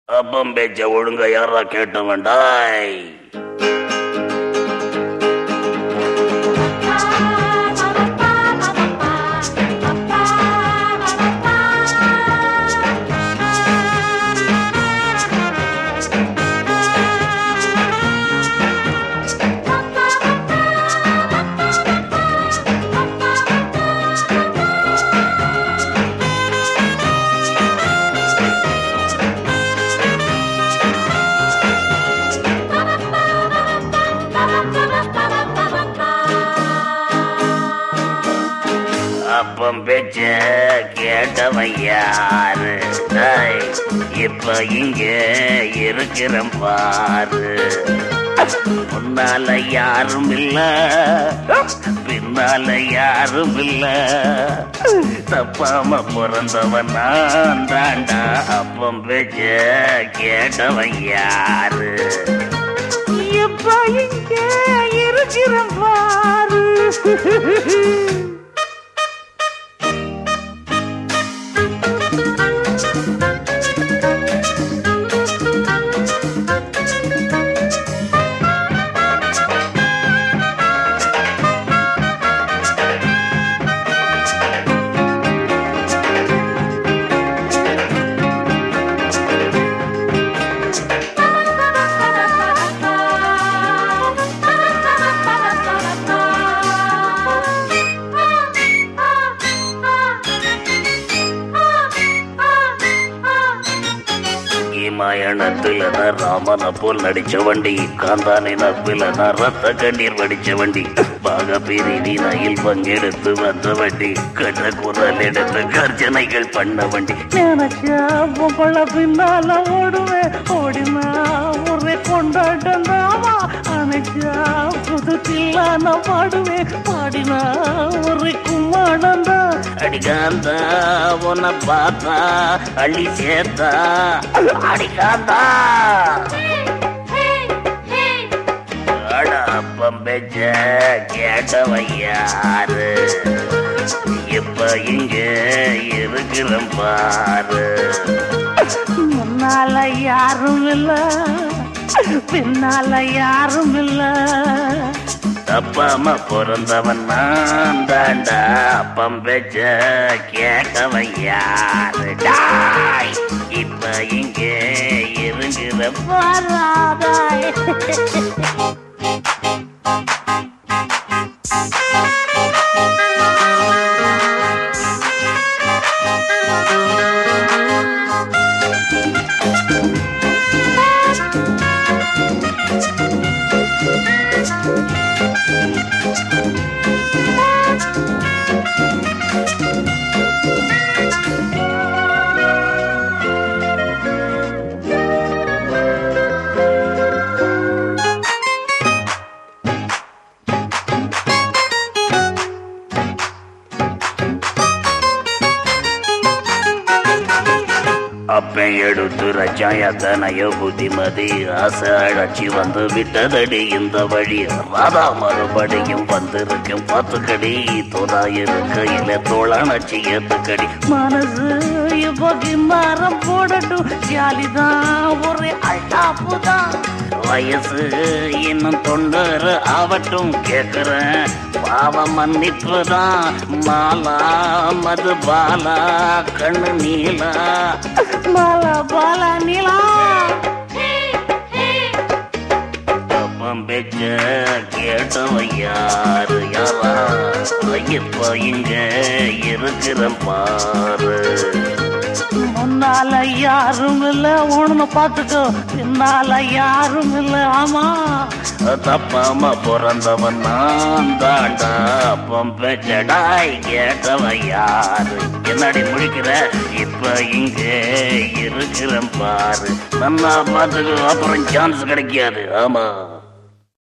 அப்பம் பேச்ச ஒழுங்க யாரா கேட்ட வேண்டாய். அப்பம் பேச்ச கேட்டவன் யாரு? இப்ப இங்க இருக்கிறம் பாரு. முன்னால யாரும் இல்ல, பின்னால யாரும் இல்ல, தப்பாம பிறந்தவன் நான் தாண்டா. அப்பம் பேச்ச கேட்டவன் யாரு? இப்ப இங்க இருக்கிறம் பாரு. மாயணத்துல ராமனை போல் நடிச்ச வண்டி, காந்தானை நப்பில ரத்த கண்ணீர் வடிச்ச வண்டி, பாக பிரிவினையில் பங்கெடுத்து வந்த வண்டி, கண்ண குரல் எடுத்து கர்ஜனைகள் பண்ண வண்டி. நினைச்சா பொம்பள பின்னால ஓடுவேன், ஓடினா ஒரே கொண்டாட்டம் தாமா. அனைச்சா புது தில்லான பாடுவேன், பாடினா ஒரே கும்மாடம் தான். அடிகாந்தா உன்னை பார்த்தா அள்ளி சேர்த்தா அடிகாந்தா. அட அப்பம் பேச்ச கேட்டவன் யாரு? இப்ப இங்க இருக்கிறம் பாரு. முன்னால யாரும் இல்ல, பின்னால யாரும் இல்ல, தப்பாம பிறந்தவன் நான் தாண்டா. அப்பம் பேச்ச கேட்டவன் யாரு? இப்ப இங்க இருக்கிற வராதாய். அப்பன் எடுத்து ரச்சாயத்தனையோ புத்திமதி, ஆசை அழைச்சி வந்து விட்டதடி இந்த வழி. ராதா மறுபடியும் வந்திருக்கும் பத்துக்கடி, தோதாயிருக்கையில தோளானச்சி ஏத்துக்கடி. மனசு இப்போ கிம்பாரம் போடட்டும், ஜாலிதான் ஒரே அல்டாப்புதான். வயசு இன்னும் 90 ஆவட்டும், கேக்குறேன் பாவ மன்னிப்புதான். மாலா மது பாலா கண்ணு நீலா, மாலா பாலா நீலா. அப்பம் பேச்ச கேட்டவன் யாரு? யாரா? இப்ப இங்க இருக்கிறம் பாரு. முன்னால யாரும் இல்ல, ஒண்ணு பாத்துக்கோ, பின்னால யாரும் இல்ல. ஆமா, தப்பாம பிறந்தவன் நான் தாண்டா. அப்பம் பேச்சடாய் கேட்டவன் யாரு? என்னடி முடிக்கிற? இப்ப இங்க இருக்கிறம் பாரு. நல்லா பாத்துக்கோ, அப்புறம் சான்ஸ் கிடைக்காது. ஆமா.